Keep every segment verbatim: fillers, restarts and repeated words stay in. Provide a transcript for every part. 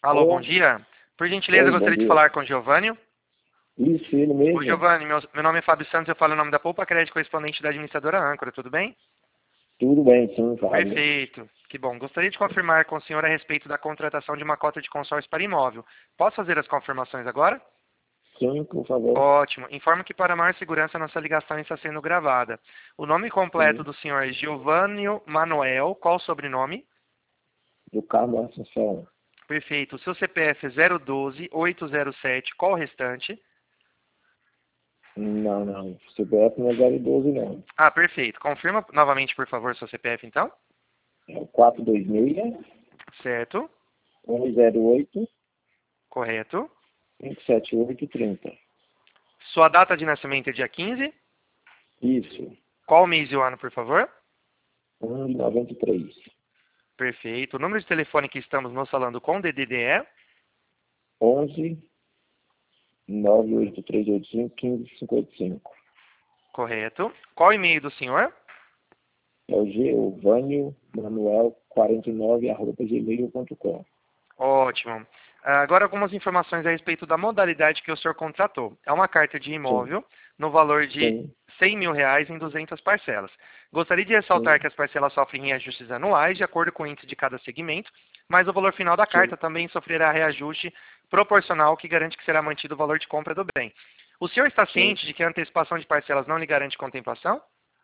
Alô, bom Ô, dia. Por gentileza, oi, eu bom gostaria de dia. falar com o Giovanni. Isso, ele Oi, mesmo? Giovanni, meu, meu nome é Fábio Santos, eu falo em nome da Poupa Crédito, correspondente da administradora Âncora, tudo bem? Tudo bem, sim, Fábio. Perfeito, que bom. Gostaria de confirmar com o senhor a respeito da contratação de uma cota de consórcio para imóvel. Posso fazer as confirmações agora? Sim, por favor. Ótimo. Informo que para maior segurança nossa ligação está sendo gravada. O nome completo Sim, do senhor é Giovanni Manuel, qual o sobrenome? do Carmo Assunção. Perfeito. O seu C P F é zero doze oito zero sete, qual o restante? Não, não. C P F não é zero doze, não. Ah, perfeito. Confirma novamente, por favor, seu C P F, então. É o quatro dois seis, Certo. um zero oito, Correto. cinco sete oito, trinta. Sua data de nascimento é dia quinze. Isso. Qual o mês e o ano, por favor? um de noventa e três. Perfeito. O número de telefone que estamos nos falando com D D D é? onze, nove oito três oito cinco, quinze cinquenta e cinco. Correto. Qual o e-mail do senhor? É o Giovanni Manuel quarenta e nove, arroba gmail ponto com. Ótimo. Ah, Agora algumas informações a respeito da modalidade que o senhor contratou. É uma carta de Sim, imóvel no valor de sim, cem mil reais em duzentas parcelas. Gostaria de ressaltar sim, que as parcelas sofrem reajustes anuais de acordo com o índice de cada segmento, mas o valor final da sim. carta também sofrerá reajuste proporcional que garante que será mantido o valor de compra do bem. O senhor está Sim. ciente de que a antecipação de parcelas não lhe garante contemplação?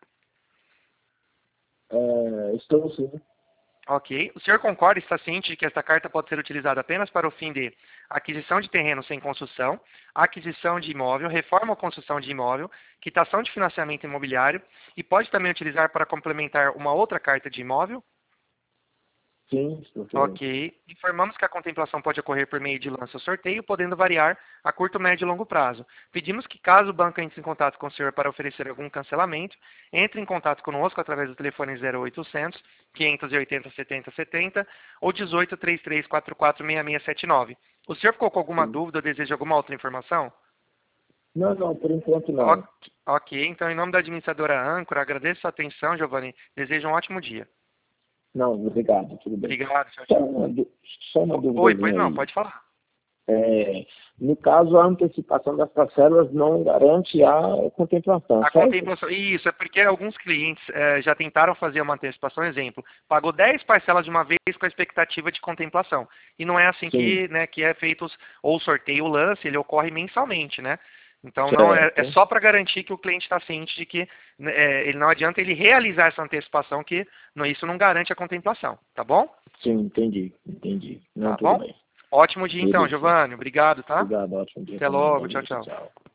É, estou sim. Ok. O senhor concorda e está ciente de que esta carta pode ser utilizada apenas para o fim de aquisição de terreno sem construção, aquisição de imóvel, reforma ou construção de imóvel, quitação de financiamento imobiliário e pode também utilizar para complementar uma outra carta de imóvel? Sim, estou ciente. Ok. Informamos que a contemplação pode ocorrer por meio de lança ou sorteio, podendo variar a curto, médio e longo prazo. Pedimos que, caso o banco entre em contato com o senhor para oferecer algum cancelamento, entre em contato conosco através do telefone zero oitocentos, quinhentos e oitenta, setenta, setenta ou dezoito, trinta e três, quarenta e quatro, sessenta e seis setenta e nove. O senhor ficou com alguma Sim. dúvida ou deseja alguma outra informação? Não, não, por enquanto Ok, não. ok. Então, em nome da administradora Âncora, agradeço a atenção, Giovanni. Desejo um ótimo dia. Não, obrigado, tudo bem. Obrigado, tchau, Só tchau. uma, dú- só uma Oi, pois duvidazinha não, aí. pode falar. É, no caso, a antecipação das parcelas não garante a contemplação, A certo? contemplação, isso, é porque alguns clientes eh, já tentaram fazer uma antecipação, exemplo, pagou dez parcelas de uma vez com a expectativa de contemplação. E não é assim Sim, que, né, que é feito os- ou o sorteio, o lance, ele ocorre mensalmente, né? Então não é, é certo. só para garantir que o cliente está ciente de que né, eh, ele não adianta ele realizar essa antecipação, que não- isso não garante a contemplação, tá bom? Sim, entendi, entendi. Não, Tá tudo bom? bem. Ótimo dia então, Beleza. Giovanni. Obrigado, tá? Obrigado, ótimo dia Até também. logo. Bom Tchau, dia, tchau, tchau. tchau.